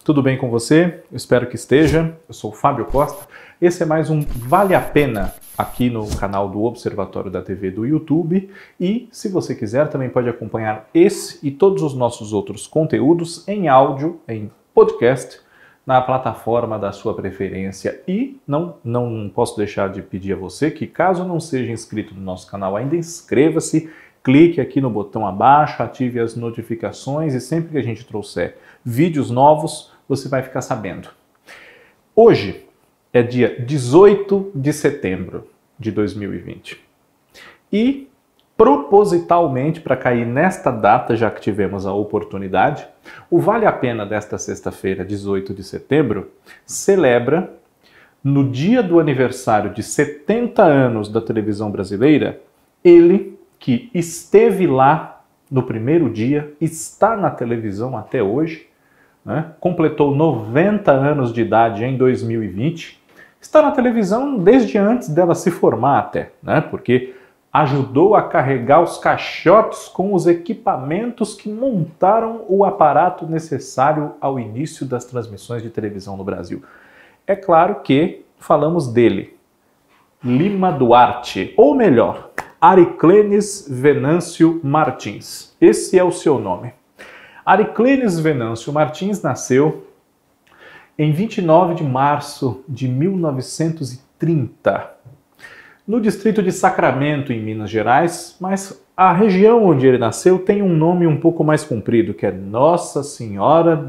tudo bem com você? Eu espero que esteja. Eu sou o Fábio Costa. Esse é mais um Vale a Pena aqui no canal do Observatório da TV do YouTube. E, se você quiser, também pode acompanhar esse e todos os nossos outros conteúdos em áudio, em podcast, na plataforma da sua preferência. E não posso deixar de pedir a você que, caso não seja inscrito no nosso canal ainda, inscreva-se, clique aqui no botão abaixo, ative as notificações e sempre que a gente trouxer vídeos novos, você vai ficar sabendo. Hoje é dia 18 de setembro de 2020. E, propositalmente, para cair nesta data, já que tivemos a oportunidade, o Vale a Pena desta sexta-feira, 18 de setembro, celebra, no dia do aniversário de 70 anos da televisão brasileira, ele que esteve lá no primeiro dia, está na televisão até hoje, né? Completou 90 anos de idade em 2020, está na televisão desde antes dela se formar até, né? Porque ajudou a carregar os caixotes com os equipamentos que montaram o aparato necessário ao início das transmissões de televisão no Brasil. É claro que falamos dele, Lima Duarte, ou melhor, Ariclenes Venâncio Martins. Esse é o seu nome. Ariclenes Venâncio Martins nasceu em 29 de março de 1930, no distrito de Sacramento, em Minas Gerais, mas a região onde ele nasceu tem um nome um pouco mais comprido, que é Nossa Senhora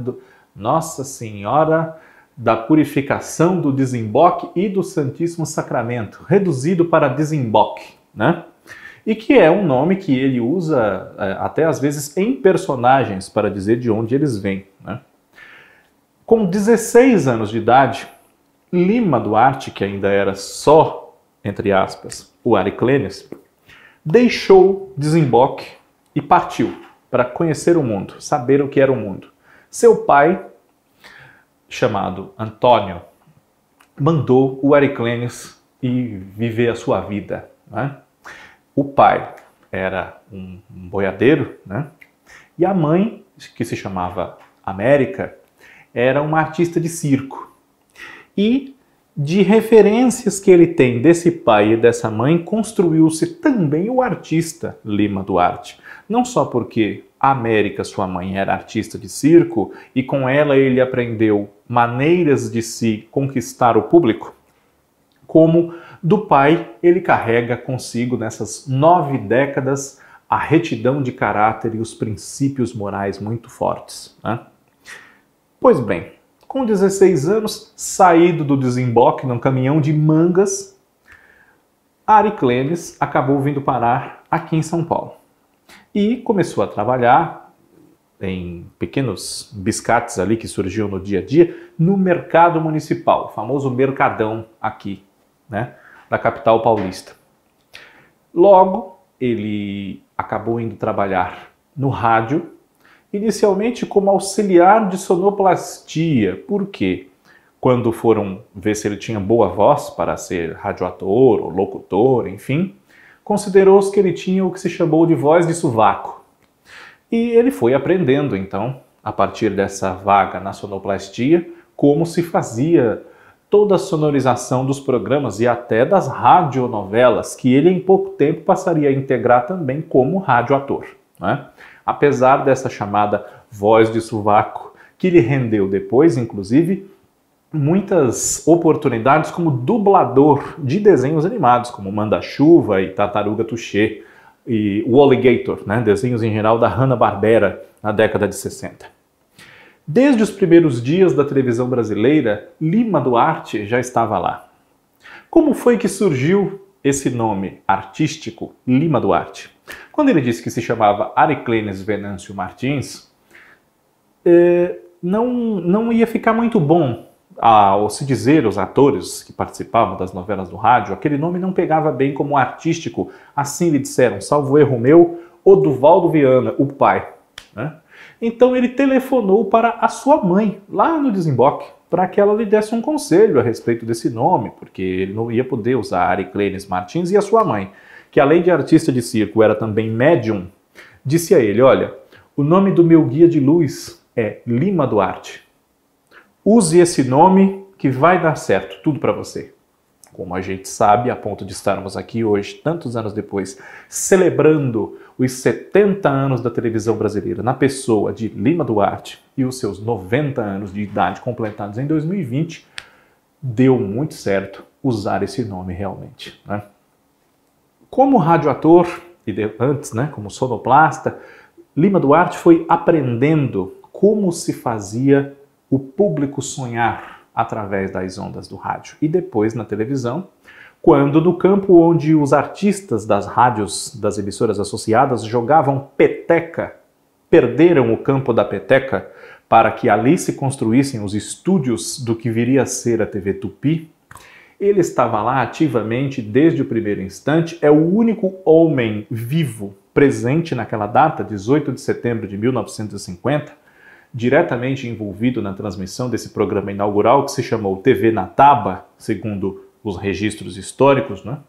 da Purificação do Desemboque e do Santíssimo Sacramento, reduzido para Desemboque, né? E que é um nome que ele usa até às vezes em personagens para dizer de onde eles vêm, né? Com 16 anos de idade, Lima Duarte, que ainda era só, entre aspas, o Ariclenes, deixou Desemboque e partiu para conhecer o mundo, saber o que era o mundo. Seu pai, chamado Antônio, mandou o Ariclenes ir viver a sua vida, né? O pai era um boiadeiro, né? E a mãe, que se chamava América, era uma artista de circo. E de referências que ele tem desse pai e dessa mãe, construiu-se também o artista Lima Duarte. Não só porque a América, sua mãe, era artista de circo e com ela ele aprendeu maneiras de se conquistar o público, como do pai ele carrega consigo nessas 9 décadas a retidão de caráter e os princípios morais muito fortes, né? Pois bem, com 16 anos, saído do Desemboque num caminhão de mangas, Ariclenes acabou vindo parar aqui em São Paulo. E começou a trabalhar em pequenos biscates ali que surgiam no dia a dia, no mercado municipal, o famoso Mercadão aqui, né, da capital paulista. Logo, ele acabou indo trabalhar no rádio, inicialmente como auxiliar de sonoplastia. Por quê? Quando foram ver se ele tinha boa voz para ser radioator ou locutor, enfim, considerou-se que ele tinha o que se chamou de voz de sovaco. E ele foi aprendendo, então, a partir dessa vaga na sonoplastia, como se fazia toda a sonorização dos programas e até das radionovelas, que ele em pouco tempo passaria a integrar também como radioator, né? Apesar dessa chamada voz de sovaco, que lhe rendeu depois, inclusive, muitas oportunidades como dublador de desenhos animados, como Manda-Chuva e Tartaruga Touché e o Alligator, né? Desenhos em geral da Hanna-Barbera na década de 60. Desde os primeiros dias da televisão brasileira, Lima Duarte já estava lá. Como foi que surgiu esse nome artístico, Lima Duarte? Quando ele disse que se chamava Ariclenes Venâncio Martins, não ia ficar muito bom ao se dizer os atores que participavam das novelas do rádio, aquele nome não pegava bem como artístico, assim lhe disseram, salvo erro meu, Oduvaldo Viana, o pai, né? Então ele telefonou para a sua mãe, lá no Desemboque, para que ela lhe desse um conselho a respeito desse nome, porque ele não ia poder usar Ariclenes Martins, e a sua mãe, que além de artista de circo era também médium, disse a ele, olha, o nome do meu guia de luz é Lima Duarte. use esse nome que vai dar certo, tudo para você. Como a gente sabe, a ponto de estarmos aqui hoje, tantos anos depois, celebrando os 70 anos da televisão brasileira na pessoa de Lima Duarte e os seus 90 anos de idade completados em 2020, deu muito certo usar esse nome realmente, né? Como radioator, e antes, né, como sonoplasta, Lima Duarte foi aprendendo como se fazia o público sonhar através das ondas do rádio. E depois na televisão, quando no campo onde os artistas das rádios, das emissoras associadas, jogavam peteca, perderam o campo da peteca para que ali se construíssem os estúdios do que viria a ser a TV Tupi, ele estava lá ativamente desde o primeiro instante, é o único homem vivo presente naquela data, 18 de setembro de 1950, diretamente envolvido na transmissão desse programa inaugural que se chamou TV na Taba, segundo os registros históricos, né?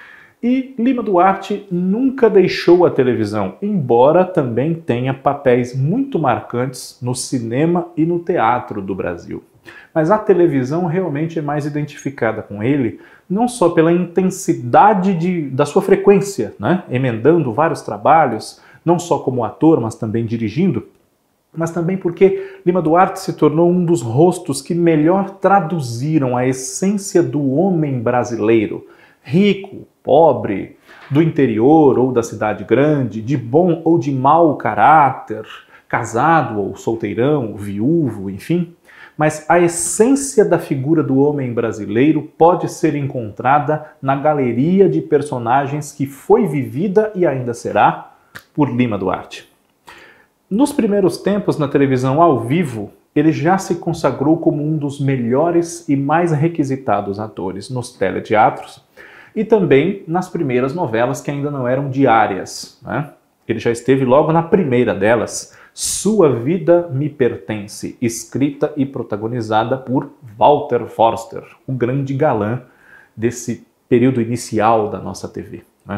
E Lima Duarte nunca deixou a televisão, embora também tenha papéis muito marcantes no cinema e no teatro do Brasil. Mas a televisão realmente é mais identificada com ele, não só pela intensidade da sua frequência, né? Emendando vários trabalhos, não só como ator, mas também dirigindo, mas também porque Lima Duarte se tornou um dos rostos que melhor traduziram a essência do homem brasileiro, rico, pobre, do interior ou da cidade grande, de bom ou de mau caráter, casado ou solteirão, viúvo, enfim. Mas a essência da figura do homem brasileiro pode ser encontrada na galeria de personagens que foi vivida e ainda será por Lima Duarte. Nos primeiros tempos na televisão ao vivo, ele já se consagrou como um dos melhores e mais requisitados atores nos teleteatros e também nas primeiras novelas que ainda não eram diárias, né? Ele já esteve logo na primeira delas, Sua Vida Me Pertence, escrita e protagonizada por Walter Forster, o grande galã desse período inicial da nossa TV, né?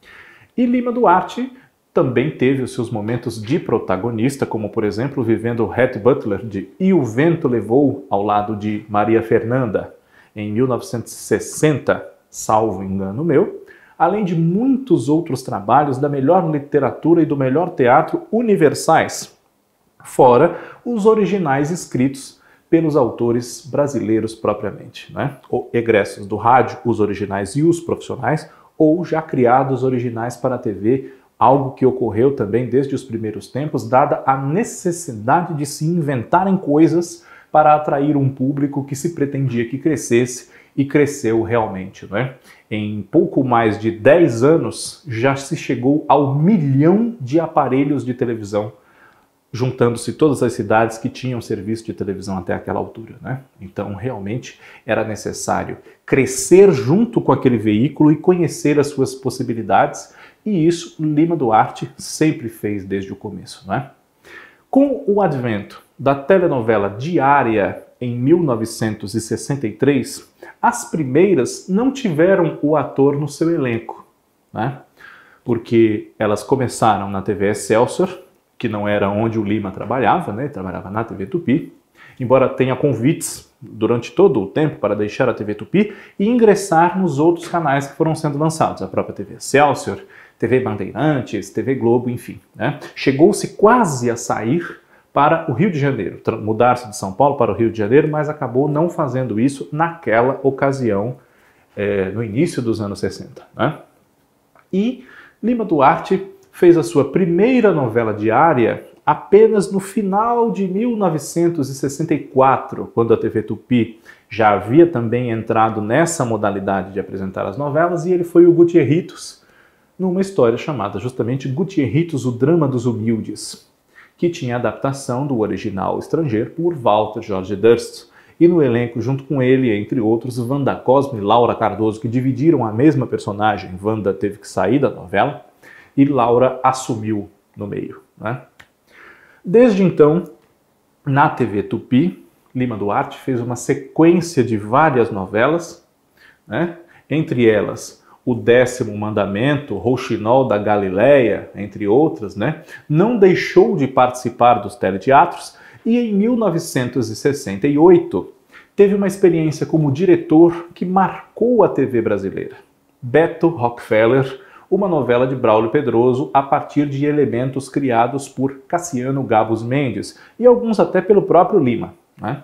E Lima Duarte também teve os seus momentos de protagonista, como por exemplo vivendo Rhett Butler de E o Vento Levou, ao lado de Maria Fernanda, em 1960, salvo engano meu, além de muitos outros trabalhos da melhor literatura e do melhor teatro universais, fora os originais escritos pelos autores brasileiros propriamente, né? Ou egressos do rádio, os originais e os profissionais, ou já criados originais para a TV, algo que ocorreu também desde os primeiros tempos, dada a necessidade de se inventarem coisas para atrair um público que se pretendia que crescesse e cresceu realmente, né? Em pouco mais de 10 anos já se chegou ao 1 milhão de aparelhos de televisão, juntando-se todas as cidades que tinham serviço de televisão até aquela altura, né? Então realmente era necessário crescer junto com aquele veículo e conhecer as suas possibilidades, e isso Lima Duarte sempre fez desde o começo, né? Com o advento da telenovela diária em 1963, as primeiras não tiveram o ator no seu elenco, né? Porque elas começaram na TV Excelsior, que não era onde o Lima trabalhava, né? Ele trabalhava na TV Tupi, embora tenha convites durante todo o tempo para deixar a TV Tupi e ingressar nos outros canais que foram sendo lançados, a própria TV Excelsior, TV Bandeirantes, TV Globo, enfim, né? Chegou-se quase a sair para o Rio de Janeiro, mudar-se de São Paulo para o Rio de Janeiro, mas acabou não fazendo isso naquela ocasião, no início dos anos 60, né? E Lima Duarte fez a sua primeira novela diária apenas no final de 1964, quando a TV Tupi já havia também entrado nessa modalidade de apresentar as novelas, e ele foi o Gutierritos, numa história chamada justamente Gutierritos, o Drama dos Humildes, que tinha adaptação do original estrangeiro por Walter George Durst, e no elenco junto com ele, entre outros, Wanda Cosme e Laura Cardoso, que dividiram a mesma personagem. Wanda teve que sair da novela e Laura assumiu no meio, né? Desde então, na TV Tupi, Lima Duarte fez uma sequência de várias novelas, né? Entre elas O 10º Mandamento, Rouxinol da Galileia, entre outras, né? Não deixou de participar dos teleteatros E em 1968, teve uma experiência como diretor que marcou a TV brasileira. Beto Rockefeller, uma novela de Braulio Pedroso a partir de elementos criados por Cassiano Gabus Mendes e alguns até pelo próprio Lima, né?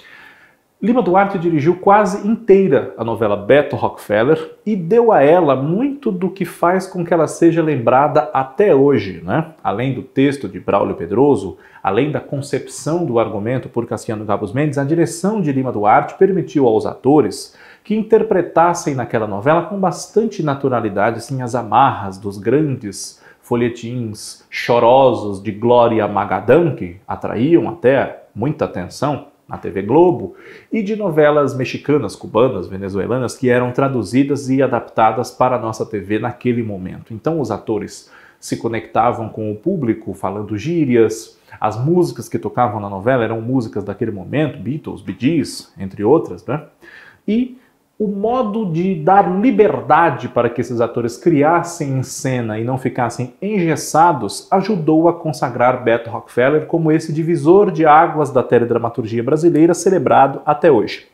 Lima Duarte dirigiu quase inteira a novela Beto Rockefeller e deu a ela muito do que faz com que ela seja lembrada até hoje, né? Além do texto de Braulio Pedroso, além da concepção do argumento por Cassiano Gabus Mendes, a direção de Lima Duarte permitiu aos atores que interpretassem naquela novela com bastante naturalidade assim, as amarras dos grandes folhetins chorosos de Glória Magadán, que atraíam até muita atenção na TV Globo, e de novelas mexicanas, cubanas, venezuelanas, que eram traduzidas e adaptadas para a nossa TV naquele momento. Então os atores se conectavam com o público falando gírias, as músicas que tocavam na novela eram músicas daquele momento, Beatles, Bee Gees, entre outras, né? E o modo de dar liberdade para que esses atores criassem em cena e não ficassem engessados ajudou a consagrar Beto Rockefeller como esse divisor de águas da teledramaturgia brasileira celebrado até hoje.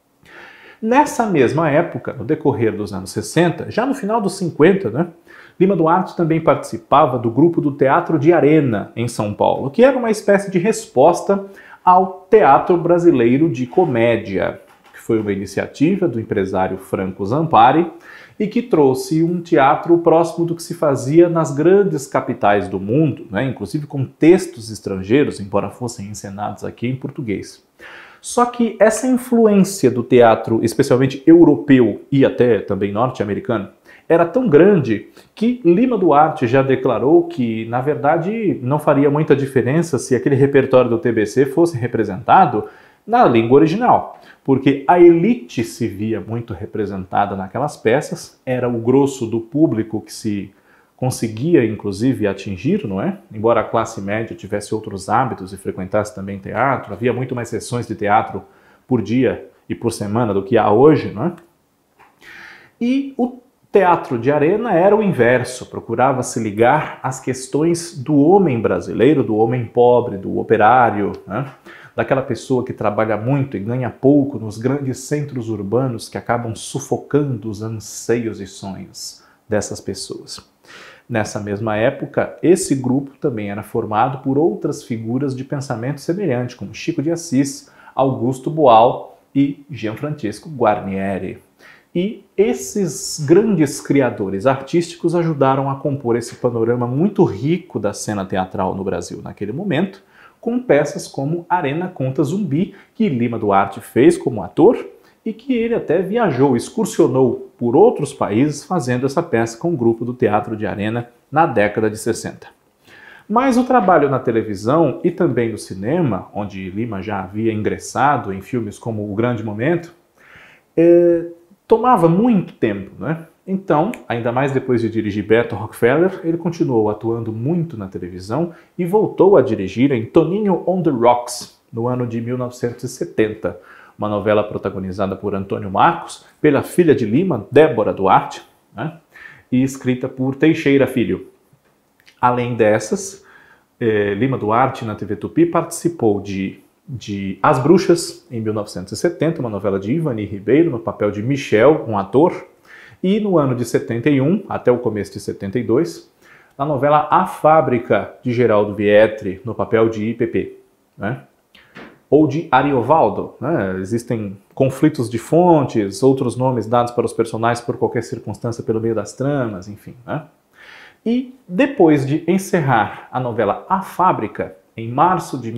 Nessa mesma época, no decorrer dos anos 60, já no final dos 50, né, Lima Duarte também participava do grupo do Teatro de Arena, em São Paulo, que era uma espécie de resposta ao Teatro Brasileiro de Comédia. Foi uma iniciativa do empresário Franco Zampari e que trouxe um teatro próximo do que se fazia nas grandes capitais do mundo, né? Inclusive com textos estrangeiros, embora fossem encenados aqui em português. Só que essa influência do teatro, especialmente europeu e até também norte-americano, era tão grande que Lima Duarte já declarou que, na verdade, não faria muita diferença se aquele repertório do TBC fosse representado na língua original, porque a elite se via muito representada naquelas peças, era o grosso do público que se conseguia, inclusive, atingir, não é? Embora a classe média tivesse outros hábitos e frequentasse também teatro, havia muito mais sessões de teatro por dia e por semana do que há hoje, não é? E o Teatro de Arena era o inverso, procurava se ligar às questões do homem brasileiro, do homem pobre, do operário, né? Daquela pessoa que trabalha muito e ganha pouco nos grandes centros urbanos que acabam sufocando os anseios e sonhos dessas pessoas. Nessa mesma época, esse grupo também era formado por outras figuras de pensamento semelhante, como Chico de Assis, Augusto Boal e Gianfrancesco Guarnieri. E esses grandes criadores artísticos ajudaram a compor esse panorama muito rico da cena teatral no Brasil naquele momento, com peças como Arena Conta Zumbi, que Lima Duarte fez como ator e que ele até viajou, excursionou por outros países fazendo essa peça com o grupo do Teatro de Arena na década de 60. Mas o trabalho na televisão e também no cinema, onde Lima já havia ingressado em filmes como O Grande Momento, tomava muito tempo, né? Então, ainda mais depois de dirigir Beto Rockefeller, ele continuou atuando muito na televisão e voltou a dirigir em Toninho on the Rocks, no ano de 1970, uma novela protagonizada por Antônio Marcos, pela filha de Lima, Débora Duarte, né? E escrita por Teixeira Filho. Além dessas, Lima Duarte, na TV Tupi, participou de As Bruxas, em 1970, uma novela de Ivani Ribeiro, no papel de Michel, um ator, e no ano de 71, até o começo de 72, na novela A Fábrica, de Geraldo Vietri, no papel de IPP, né? Ou de Ariovaldo, né? Existem conflitos de fontes, outros nomes dados para os personagens por qualquer circunstância pelo meio das tramas, enfim, né? E depois de encerrar a novela A Fábrica, em março de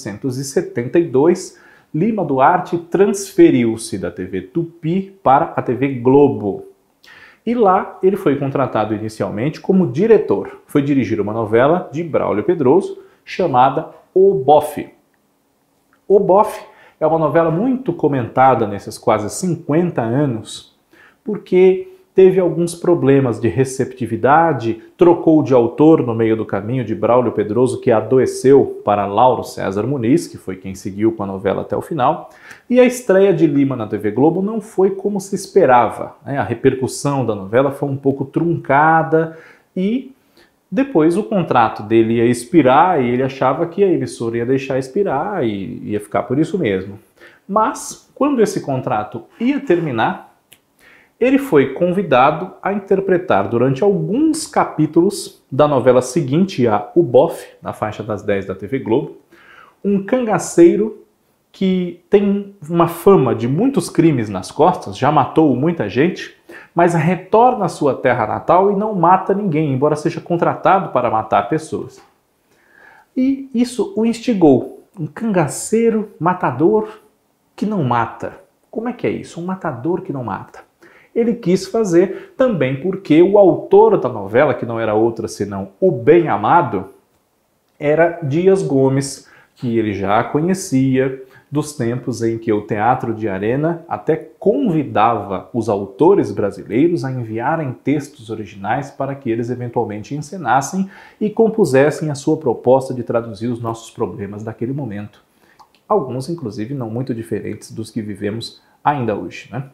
1972, Lima Duarte transferiu-se da TV Tupi para a TV Globo. E lá ele foi contratado inicialmente como diretor. Foi dirigir uma novela de Braulio Pedroso chamada O Bofe. O Bofe é uma novela muito comentada nesses quase 50 anos, porque teve alguns problemas de receptividade, trocou de autor no meio do caminho de Braulio Pedroso, que adoeceu, para Lauro César Muniz, que foi quem seguiu com a novela até o final, e a estreia de Lima na TV Globo não foi como se esperava, né? A repercussão da novela foi um pouco truncada e Depois o contrato dele ia expirar e ele achava que a emissora ia deixar expirar e ia ficar por isso mesmo. Mas, quando esse contrato ia terminar, ele foi convidado a interpretar durante alguns capítulos da novela seguinte a O Bofe, na faixa das 10 da TV Globo, um cangaceiro que tem uma fama de muitos crimes nas costas, já matou muita gente, mas retorna à sua terra natal e não mata ninguém, embora seja contratado para matar pessoas. E isso o instigou. Um cangaceiro matador que não mata. Como é que é isso? Um matador que não mata. Ele quis fazer também porque o autor da novela, que não era outra senão O Bem Amado, era Dias Gomes, que ele já conhecia dos tempos em que o Teatro de Arena até convidava os autores brasileiros a enviarem textos originais para que eles eventualmente encenassem e compusessem a sua proposta de traduzir os nossos problemas daquele momento. Alguns, inclusive, não muito diferentes dos que vivemos ainda hoje, né?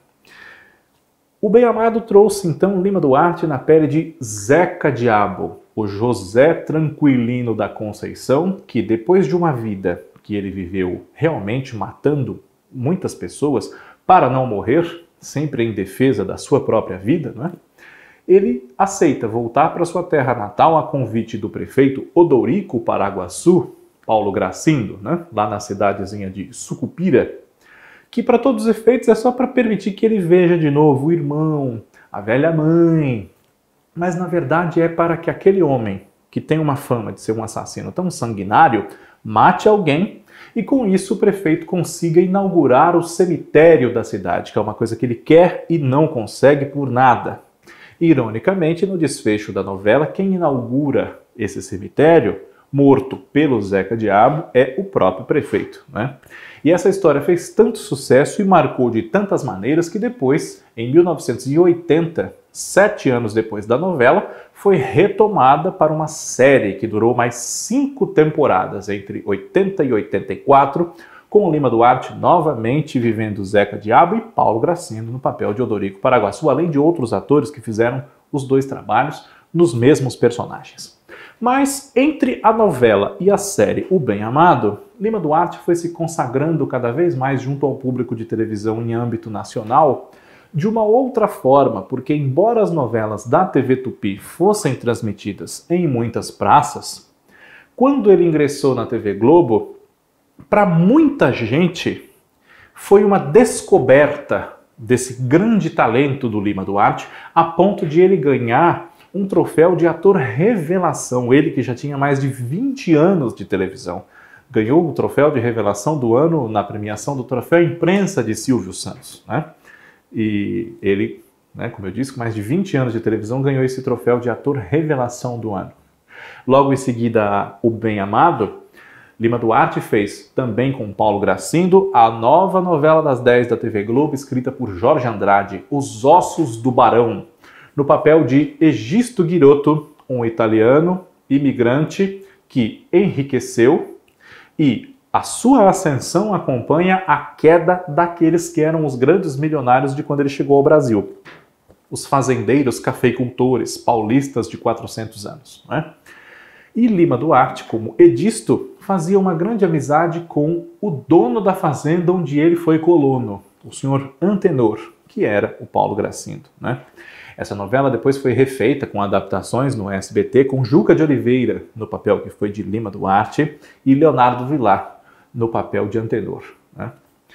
O Bem Amado trouxe, então, Lima Duarte na pele de Zeca Diabo, o José Tranquilino da Conceição, que depois de uma vida que ele viveu realmente matando muitas pessoas para não morrer, sempre em defesa da sua própria vida, né? Ele aceita voltar para sua terra natal a convite do prefeito Odorico Paraguaçu, Paulo Gracindo, né? Lá na cidadezinha de Sucupira, que para todos os efeitos é só para permitir que ele veja de novo o irmão, a velha mãe. Mas na verdade é para que aquele homem, que tem uma fama de ser um assassino tão sanguinário, mate alguém e com isso o prefeito consiga inaugurar o cemitério da cidade, que é uma coisa que ele quer e não consegue por nada. Ironicamente, no desfecho da novela, quem inaugura esse cemitério, morto pelo Zeca Diabo, é o próprio prefeito, né? E essa história fez tanto sucesso e marcou de tantas maneiras que depois, em 1980, 7 anos depois da novela, foi retomada para uma série que durou mais 5 temporadas, entre 80 e 84, com Lima Duarte novamente vivendo Zeca Diabo e Paulo Gracindo no papel de Odorico Paraguaçu, além de outros atores que fizeram os dois trabalhos nos mesmos personagens. Mas entre a novela e a série O Bem Amado, Lima Duarte foi se consagrando cada vez mais junto ao público de televisão em âmbito nacional de uma outra forma, porque embora as novelas da TV Tupi fossem transmitidas em muitas praças, quando ele ingressou na TV Globo, para muita gente foi uma descoberta desse grande talento do Lima Duarte, a ponto de ele ganhar um troféu de ator revelação, ele que já tinha mais de 20 anos de televisão. Ganhou o troféu de revelação do ano na premiação do Troféu Imprensa de Silvio Santos, né? E ele, né, como eu disse, com mais de 20 anos de televisão, ganhou esse troféu de ator revelação do ano. Logo em seguida, O Bem Amado, Lima Duarte fez, também com Paulo Gracindo, a nova novela das 10 da TV Globo, escrita por Jorge Andrade, Os Ossos do Barão, no papel de Egisto Guirotto, um italiano imigrante que enriqueceu e a sua ascensão acompanha a queda daqueles que eram os grandes milionários de quando ele chegou ao Brasil. Os fazendeiros cafeicultores paulistas de 400 anos, né? E Lima Duarte, como Edisto, fazia uma grande amizade com o dono da fazenda onde ele foi colono, o senhor Antenor, que era o Paulo Gracindo, né? Essa novela depois foi refeita com adaptações no SBT com Juca de Oliveira no papel que foi de Lima Duarte e Leonardo Vilar no papel de Antenor, né?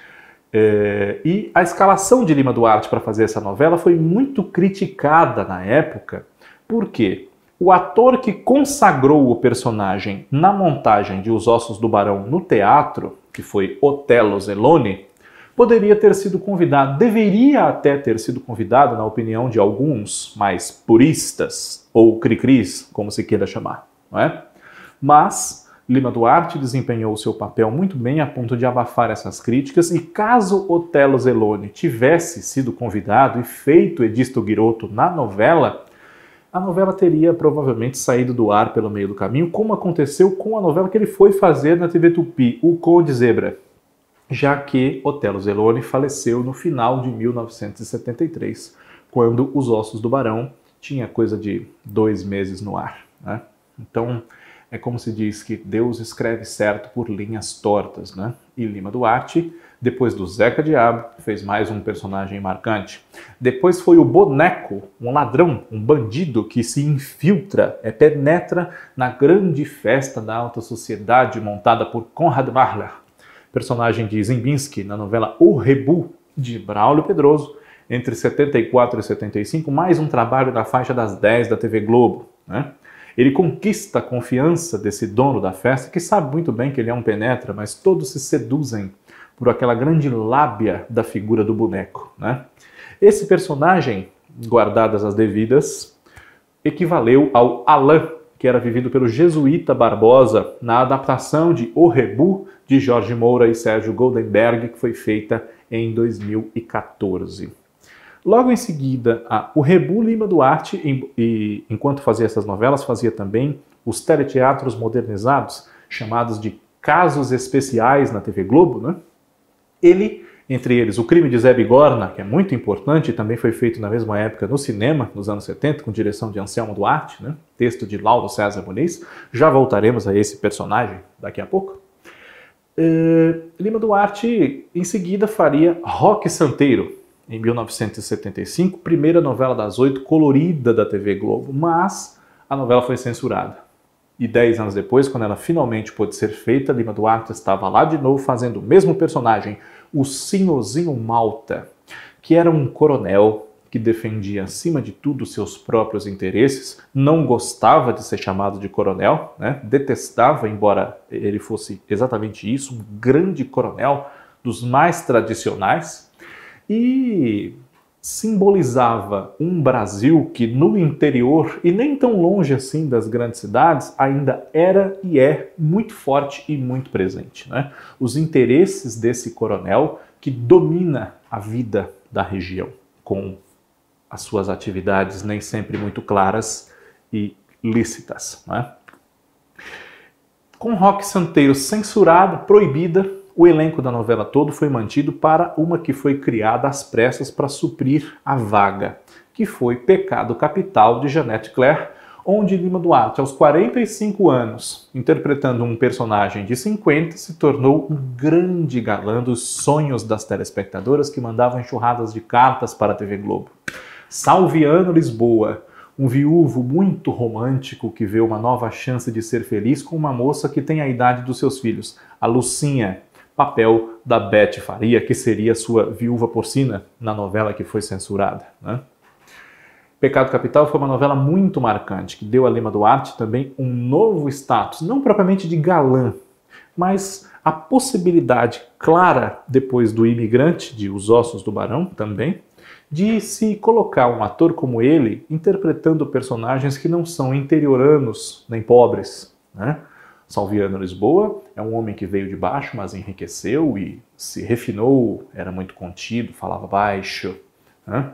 E a escalação de Lima Duarte para fazer essa novela foi muito criticada na época, porque o ator que consagrou o personagem na montagem de Os Ossos do Barão no teatro, que foi Otelo Zeloni, poderia ter sido convidado, deveria até ter sido convidado, na opinião de alguns mais puristas, ou cri-cris, como se queira chamar, não é? Mas Lima Duarte desempenhou o seu papel muito bem a ponto de abafar essas críticas e caso Otelo Zeloni tivesse sido convidado e feito Edisto Guirotto na novela, a novela teria provavelmente saído do ar pelo meio do caminho, como aconteceu com a novela que ele foi fazer na TV Tupi, O Conde Zebra, já que Otelo Zeloni faleceu no final de 1973, quando Os Ossos do Barão tinha coisa de 2 meses no ar, né? Então, é como se diz que Deus escreve certo por linhas tortas, né? E Lima Duarte, depois do Zeca Diabo, fez mais um personagem marcante. Depois foi o Boneco, um ladrão, um bandido que se infiltra, penetra na grande festa da alta sociedade montada por Konrad Mahler, personagem de Ziembinski na novela O Rebu, de Braulio Pedroso, entre 74 e 75, mais um trabalho da faixa das 10 da TV Globo, né? Ele conquista a confiança desse dono da festa, que sabe muito bem que ele é um penetra, mas todos se seduzem por aquela grande lábia da figura do boneco, né? Esse personagem, guardadas as devidas, equivaleu ao Alain, que era vivido pelo Jesuíta Barbosa na adaptação de O Rebu, de Jorge Moura e Sérgio Goldenberg, que foi feita em 2014. Logo em seguida, o Rebu Lima Duarte, enquanto fazia essas novelas, fazia também os teleteatros modernizados, chamados de Casos Especiais na TV Globo, né? Ele, entre eles, O Crime de Zé Bigorna, que é muito importante, também foi feito na mesma época no cinema, nos anos 70, com direção de Anselmo Duarte, né? Texto de Lauro César Muniz. Já voltaremos a esse personagem daqui a pouco. Lima Duarte, em seguida, faria Roque Santeiro, em 1975, primeira novela das 8 colorida da TV Globo, mas a novela foi censurada. E 10 anos depois, quando ela finalmente pôde ser feita, Lima Duarte estava lá de novo fazendo o mesmo personagem, o Senhorzinho Malta, que era um coronel que defendia acima de tudo seus próprios interesses, não gostava de ser chamado de coronel, né? Detestava, embora ele fosse exatamente isso, um grande coronel dos mais tradicionais, e simbolizava um Brasil que no interior, e nem tão longe assim das grandes cidades, ainda era e é muito forte e muito presente, né? Os interesses desse coronel que domina a vida da região, com as suas atividades nem sempre muito claras e lícitas, né? Com Roque Santeiro censurada, proibida, o elenco da novela todo foi mantido para uma que foi criada às pressas para suprir a vaga, que foi Pecado Capital, de Jeanette Claire, onde Lima Duarte, aos 45 anos, interpretando um personagem de 50, se tornou um grande galã dos sonhos das telespectadoras que mandavam enxurradas de cartas para a TV Globo. Salviano Lisboa, um viúvo muito romântico que vê uma nova chance de ser feliz com uma moça que tem a idade dos seus filhos, a Lucinha, papel da Beth Faria, que seria sua viúva porcina na novela que foi censurada, né? Pecado Capital foi uma novela muito marcante, que deu a Lima Duarte também um novo status, não propriamente de galã, mas a possibilidade clara, depois do Imigrante, de Os Ossos do Barão também, de se colocar um ator como ele interpretando personagens que não são interioranos nem pobres, né? Salviano Lisboa é um homem que veio de baixo, mas enriqueceu e se refinou, era muito contido, falava baixo, né?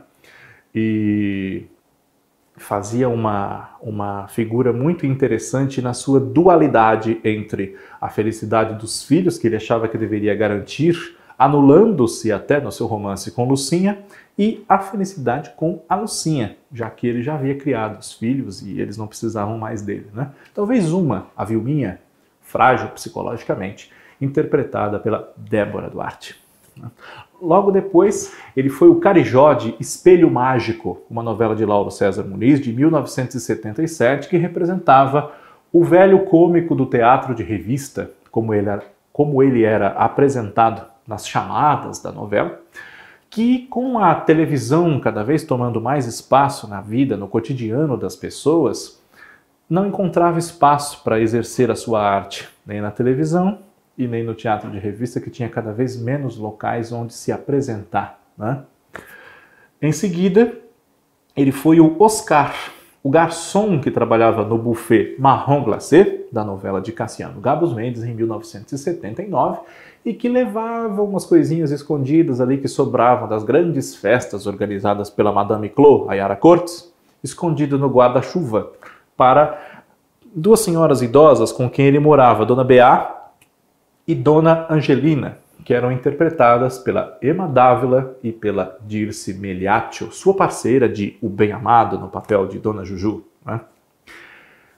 E fazia uma figura muito interessante na sua dualidade entre a felicidade dos filhos, que ele achava que deveria garantir, anulando-se até no seu romance com Lucinha, e a felicidade com a Lucinha, já que ele já havia criado os filhos e eles não precisavam mais dele, né? Talvez a Vilminha, frágil psicologicamente, interpretada pela Débora Duarte. Logo depois, ele foi o Carijó de Espelho Mágico, uma novela de Lauro César Muniz, de 1977, que representava o velho cômico do teatro de revista, como ele era apresentado nas chamadas da novela, que com a televisão cada vez tomando mais espaço na vida, no cotidiano das pessoas, não encontrava espaço para exercer a sua arte, nem na televisão e nem no teatro de revista, que tinha cada vez menos locais onde se apresentar, né? Em seguida, ele foi o Oscar, o garçom que trabalhava no buffet Marron Glacé, da novela de Cassiano Gabos Mendes, em 1979, e que levava umas coisinhas escondidas ali que sobravam das grandes festas organizadas pela Madame Clô, a Yara Cortes, escondido no guarda-chuva, para duas senhoras idosas com quem ele morava, Dona Beá e Dona Angelina, que eram interpretadas pela Emma Dávila e pela Dirce Meliaccio, sua parceira de O Bem Amado, no papel de Dona Juju, né?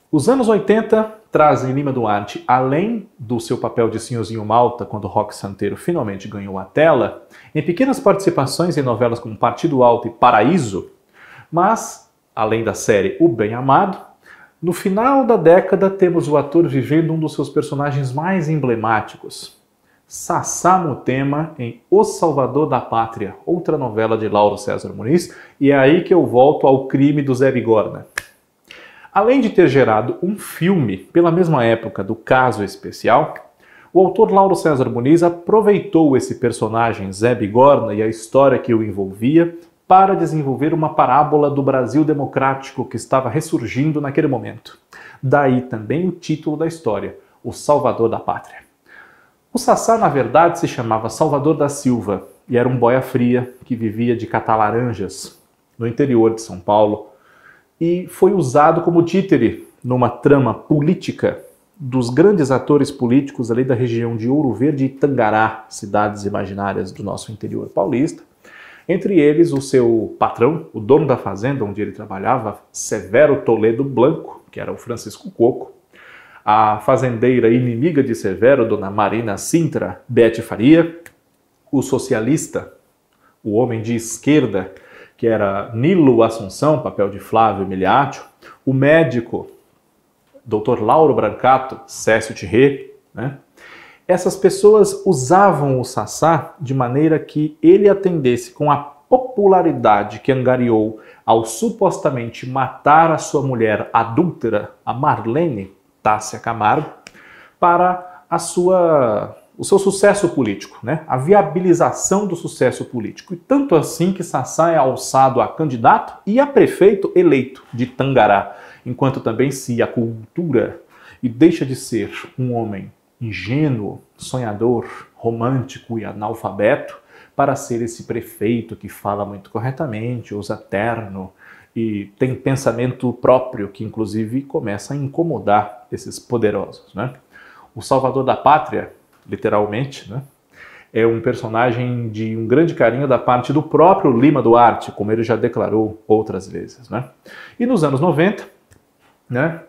Os anos 80 trazem Lima Duarte, além do seu papel de Senhorzinho Malta, quando Roque Santeiro finalmente ganhou a tela, em pequenas participações em novelas como Partido Alto e Paraíso, mas, além da série O Bem Amado, no final da década temos o ator vivendo um dos seus personagens mais emblemáticos, Sassá Mutema em O Salvador da Pátria, outra novela de Lauro César Muniz, e é aí que eu volto ao crime do Zé Bigorna. Além de ter gerado um filme pela mesma época do Caso Especial, o autor Lauro César Muniz aproveitou esse personagem Zé Bigorna e a história que o envolvia para desenvolver uma parábola do Brasil democrático que estava ressurgindo naquele momento. Daí também o título da história, O Salvador da Pátria. O Sassá, na verdade, se chamava Salvador da Silva e era um boia fria que vivia de catar laranjas no interior de São Paulo e foi usado como títere numa trama política dos grandes atores políticos ali da região de Ouro Verde e Tangará, cidades imaginárias do nosso interior paulista. Entre eles, o seu patrão, o dono da fazenda onde ele trabalhava, Severo Toledo Blanco, que era o Francisco Coco, a fazendeira inimiga de Severo, dona Marina Sintra, Bete Faria, o socialista, o homem de esquerda, que era Nilo Assunção, papel de Flávio Miliaccio, o médico, Dr. Lauro Brancato, Cécio Thierry, né? Essas pessoas usavam o Sassá de maneira que ele atendesse com a popularidade que angariou ao supostamente matar a sua mulher adúltera, a Marlene Tássia Camargo, para o seu sucesso político, né? A viabilização do sucesso político. E tanto assim que Sassá é alçado a candidato e a prefeito eleito de Tangará, enquanto também se acultura e deixa de ser um homem ingênuo, sonhador, romântico e analfabeto para ser esse prefeito que fala muito corretamente, usa terno e tem pensamento próprio que inclusive começa a incomodar esses poderosos, né? O Salvador da Pátria, literalmente, né, é um personagem de um grande carinho da parte do próprio Lima Duarte, como ele já declarou outras vezes, né? E nos anos 90, né,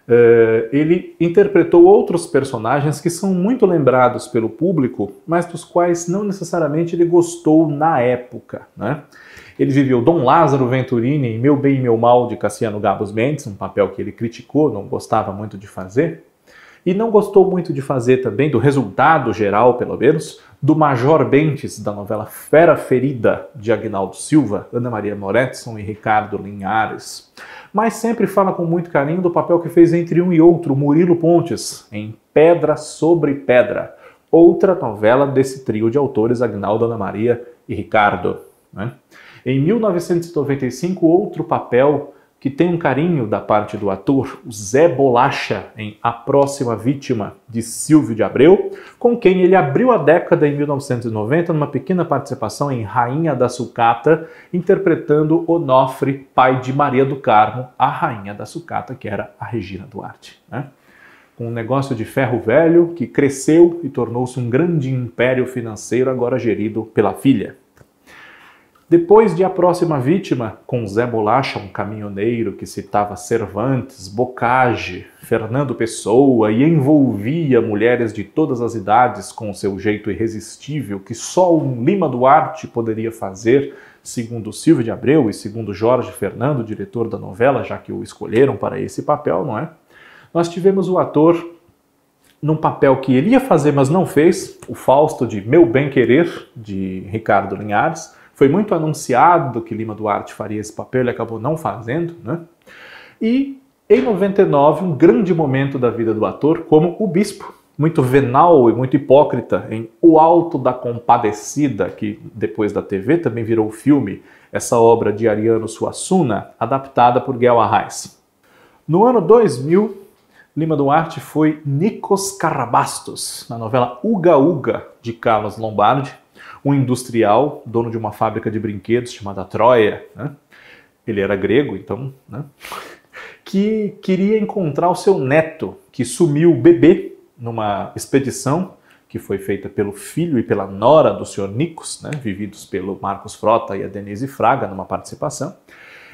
ele interpretou outros personagens que são muito lembrados pelo público, mas dos quais não necessariamente ele gostou na época, né? Ele viveu Dom Lázaro Venturini em Meu Bem e Meu Mal, de Cassiano Gabos Mendes, um papel que ele criticou, não gostava muito de fazer, e não gostou muito de fazer também, do resultado geral, pelo menos, do Major Bentes, da novela Fera Ferida, de Agnaldo Silva, Ana Maria Moretson e Ricardo Linhares. Mas sempre fala com muito carinho do papel que fez entre um e outro Murilo Pontes, em Pedra sobre Pedra, outra novela desse trio de autores Agnaldo, Ana Maria e Ricardo, né? Em 1995, outro papel que tem um carinho da parte do ator, o Zé Bolacha, em A Próxima Vítima, de Silvio de Abreu, com quem ele abriu a década em 1990 numa pequena participação em Rainha da Sucata, interpretando Onofre, pai de Maria do Carmo, a Rainha da Sucata, que era a Regina Duarte, né? Com um negócio de ferro velho que cresceu e tornou-se um grande império financeiro, agora gerido pela filha. Depois de A Próxima Vítima, com Zé Bolacha, um caminhoneiro que citava Cervantes, Bocage, Fernando Pessoa e envolvia mulheres de todas as idades com seu jeito irresistível que só um Lima Duarte poderia fazer, segundo Silvio de Abreu e segundo Jorge Fernando, diretor da novela, já que o escolheram para esse papel, não é? Nós tivemos o ator num papel que ele ia fazer, mas não fez, o Fausto de Meu Bem Querer, de Ricardo Linhares. Foi muito anunciado que Lima Duarte faria esse papel, ele acabou não fazendo, né? E em 99, um grande momento da vida do ator, como o Bispo, muito venal e muito hipócrita, em O Alto da Compadecida, que depois da TV também virou filme, essa obra de Ariano Suassuna, adaptada por Guel Arraes. No ano 2000, Lima Duarte foi Nikos Karabastos, na novela Uga Uga, de Carlos Lombardi, um industrial, dono de uma fábrica de brinquedos chamada Troia, né? Ele era grego, então, né? Que queria encontrar o seu neto, que sumiu bebê numa expedição que foi feita pelo filho e pela nora do Sr. Nikos, né? Vividos pelo Marcos Frota e a Denise Fraga numa participação.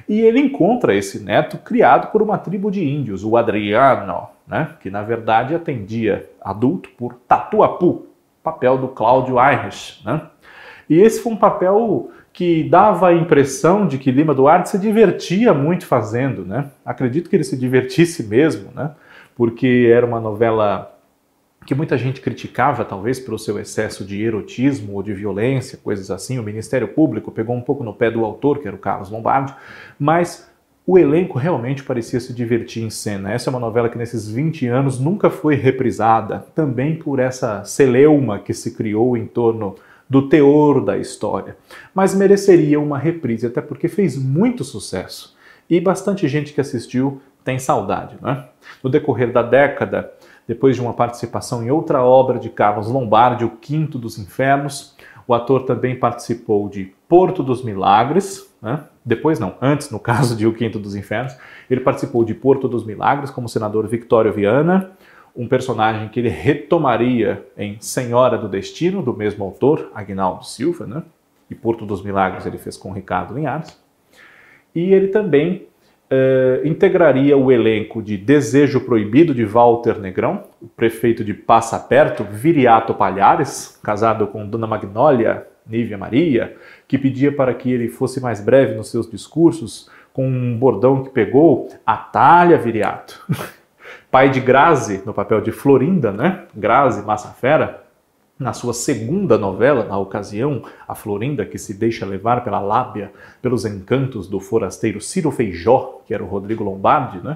E ele encontra esse neto criado por uma tribo de índios, o Adriano, né? Que na verdade atendia adulto por Tatuapu, papel do Cláudio Aires, né? E esse foi um papel que dava a impressão de que Lima Duarte se divertia muito fazendo, né? Acredito que ele se divertisse mesmo, né? Porque era uma novela que muita gente criticava, talvez pelo seu excesso de erotismo ou de violência, coisas assim. O Ministério Público pegou um pouco no pé do autor, que era o Carlos Lombardi, mas o elenco realmente parecia se divertir em cena. Essa é uma novela que nesses 20 anos nunca foi reprisada, também por essa celeuma que se criou em torno do teor da história. Mas mereceria uma reprise, até porque fez muito sucesso. E bastante gente que assistiu tem saudade, né? No decorrer da década, depois de uma participação em outra obra de Carlos Lombardi, O Quinto dos Infernos, o ator também participou de Porto dos Milagres, né? Depois não, antes no caso de O Quinto dos Infernos, ele participou de Porto dos Milagres como senador Victório Viana, um personagem que ele retomaria em Senhora do Destino, do mesmo autor, Aguinaldo Silva, né? E Porto dos Milagres ele fez com Ricardo Linhares. E ele também integraria o elenco de Desejo Proibido, de Walter Negrão, o prefeito de Passa Perto, Viriato Palhares, casado com Dona Magnólia Nívia Maria, que pedia para que ele fosse mais breve nos seus discursos, com um bordão que pegou, Atalha Viriato. Pai de Grazi, no papel de Florinda, né? Grazi Massafera, na sua segunda novela, na ocasião, a Florinda que se deixa levar pela lábia, pelos encantos do forasteiro Ciro Feijó, que era o Rodrigo Lombardi, né?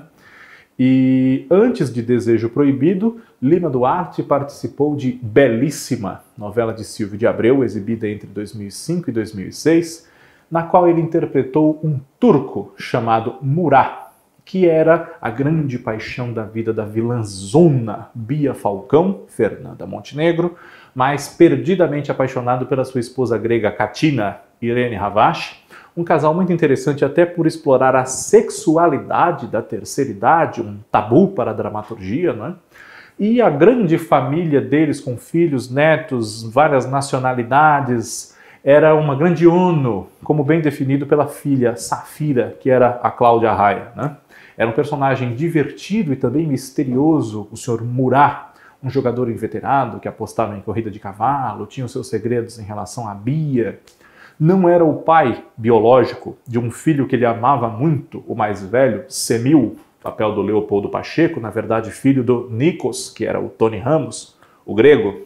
E antes de Desejo Proibido, Lima Duarte participou de Belíssima, novela de Silvio de Abreu, exibida entre 2005 e 2006, na qual ele interpretou um turco chamado Murat, que era a grande paixão da vida da vilãzona Bia Falcão, Fernanda Montenegro, mas perdidamente apaixonado pela sua esposa grega Katina, Irene Ravache, um casal muito interessante até por explorar a sexualidade da terceira idade, um tabu para a dramaturgia, né? E a grande família deles com filhos, netos, várias nacionalidades, era uma grande ONU, como bem definido pela filha Safira, que era a Cláudia Raia, né? Era um personagem divertido e também misterioso, o Sr. Murat, um jogador inveterado que apostava em corrida de cavalo, tinha os seus segredos em relação à Bia. Não era o pai biológico de um filho que ele amava muito, o mais velho, Semil, papel do Leopoldo Pacheco, na verdade filho do Nikos, que era o Tony Ramos, o grego.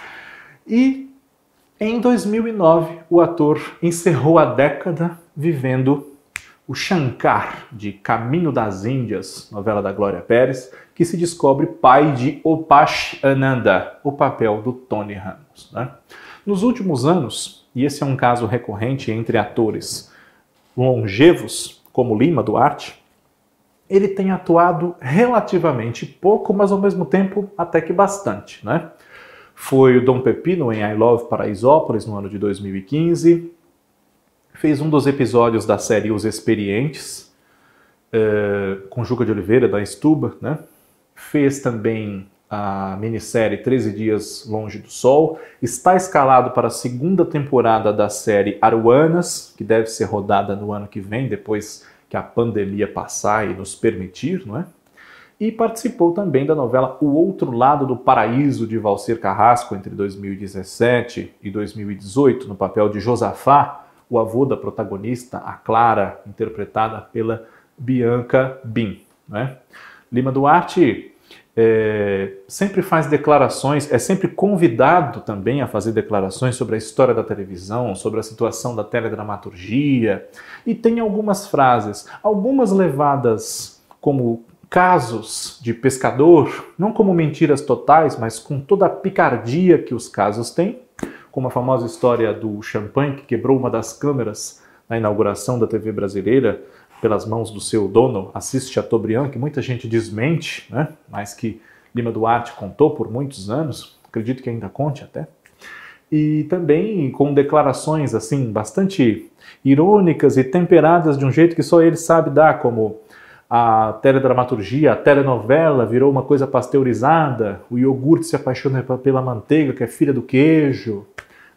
E em 2009 o ator encerrou a década vivendo o Shankar, de Caminho das Índias, novela da Glória Pérez, que se descobre pai de Upash Ananda, o papel do Tony Ramos, né? Nos últimos anos, e esse é um caso recorrente entre atores longevos, como Lima Duarte, ele tem atuado relativamente pouco, mas ao mesmo tempo até que bastante, né? Foi o Dom Pepino em I Love Paraisópolis no ano de 2015, fez um dos episódios da série Os Experientes, com Juca de Oliveira, da Stuba, né? Fez também a minissérie 13 Dias Longe do Sol, está escalado para a segunda temporada da série Aruanas, que deve ser rodada no ano que vem, depois que a pandemia passar e nos permitir, não é? E participou também da novela O Outro Lado do Paraíso, de Valcir Carrasco, entre 2017 e 2018, no papel de Josafá, o avô da protagonista, a Clara, interpretada pela Bianca Bin, né? Lima Duarte sempre faz declarações, é sempre convidado também a fazer declarações sobre a história da televisão, sobre a situação da teledramaturgia, e tem algumas frases, algumas levadas como casos de pescador, não como mentiras totais, mas com toda a picardia que os casos têm, como a famosa história do champanhe que quebrou uma das câmeras na inauguração da TV brasileira pelas mãos do seu dono, Assis Chateaubriand, que muita gente desmente, né? Mas que Lima Duarte contou por muitos anos, acredito que ainda conte até. E também com declarações assim bastante irônicas e temperadas de um jeito que só ele sabe dar, como a teledramaturgia, a telenovela virou uma coisa pasteurizada, o iogurte se apaixona pela manteiga, que é filha do queijo,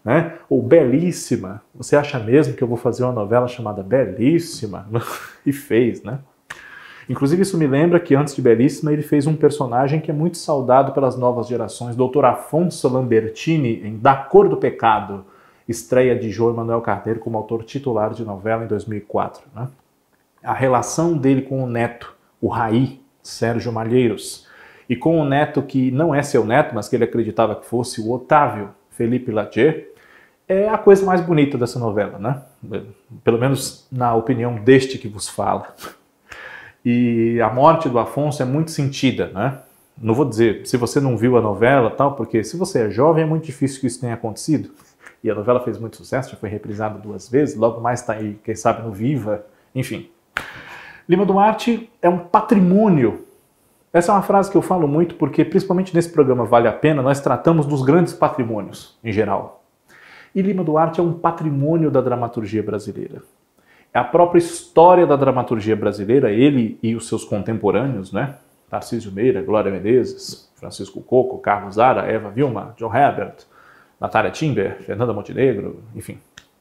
né? Ou Belíssima. Você acha mesmo que eu vou fazer uma novela chamada Belíssima? E fez, né? Inclusive isso me lembra que antes de Belíssima ele fez um personagem que é muito saudado pelas novas gerações, Dr. Afonso Lambertini em Da Cor do Pecado, estreia de João Manuel Carneiro como autor titular de novela em 2004, né? A relação dele com o neto, o Raí, Sérgio Malheiros, e com o neto que não é seu neto, mas que ele acreditava que fosse, o Otávio, Felipe Latier, é a coisa mais bonita dessa novela, né? Pelo menos na opinião deste que vos fala. E a morte do Afonso é muito sentida, né? Não vou dizer se você não viu a novela, tal, porque se você é jovem é muito difícil que isso tenha acontecido. E a novela fez muito sucesso, já foi reprisada 2 vezes, logo mais está aí, quem sabe, no Viva, enfim. Lima Duarte é um patrimônio. Essa é uma frase que eu falo muito porque, principalmente nesse programa Vale a Pena, nós tratamos dos grandes patrimônios, em geral. E Lima Duarte é um patrimônio da dramaturgia brasileira. É a própria história da dramaturgia brasileira, ele e os seus contemporâneos, né? Tarcísio Meira, Glória Menezes, Francisco Coco, Carlos Zara, Eva Vilma, John Herbert, Natália Timber, Fernanda Montenegro, enfim.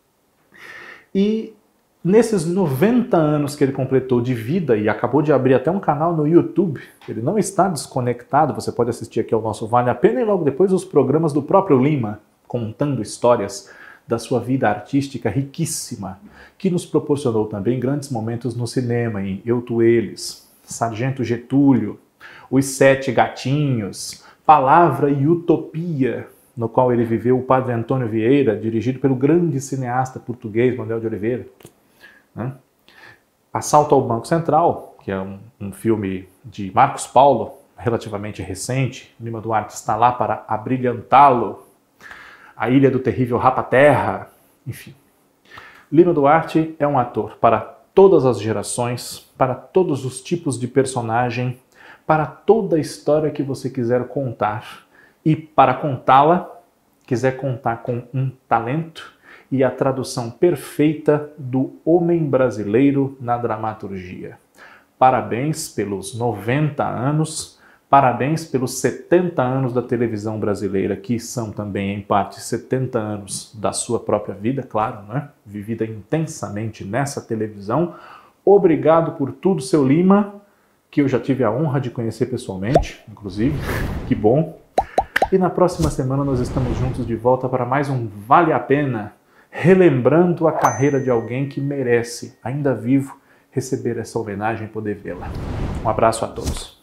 E nesses 90 anos que ele completou de vida e acabou de abrir até um canal no YouTube, ele não está desconectado, você pode assistir aqui ao nosso Vale a Pena e logo depois os programas do próprio Lima, contando histórias da sua vida artística riquíssima, que nos proporcionou também grandes momentos no cinema, em Eu, Tu, Eles, Sargento Getúlio, Os 7 Gatinhos, Palavra e Utopia, no qual ele viveu o Padre Antônio Vieira, dirigido pelo grande cineasta português Manuel de Oliveira. Né? Assalto ao Banco Central, que é um filme de Marcos Paulo, relativamente recente. Lima Duarte está lá para abrilhantá-lo. A Ilha do Terrível Rapa-Terra, enfim. Lima Duarte é um ator para todas as gerações, para todos os tipos de personagem, para toda a história que você quiser contar. E para contá-la, quiser contar com um talento e a tradução perfeita do homem brasileiro na dramaturgia. Parabéns pelos 90 anos, parabéns pelos 70 anos da televisão brasileira, que são também, em parte, 70 anos da sua própria vida, claro, né? Vivida intensamente nessa televisão. Obrigado por tudo, seu Lima, que eu já tive a honra de conhecer pessoalmente, inclusive. Que bom. E na próxima semana nós estamos juntos de volta para mais um Vale a Pena, relembrando a carreira de alguém que merece, ainda vivo, receber essa homenagem e poder vê-la. Um abraço a todos.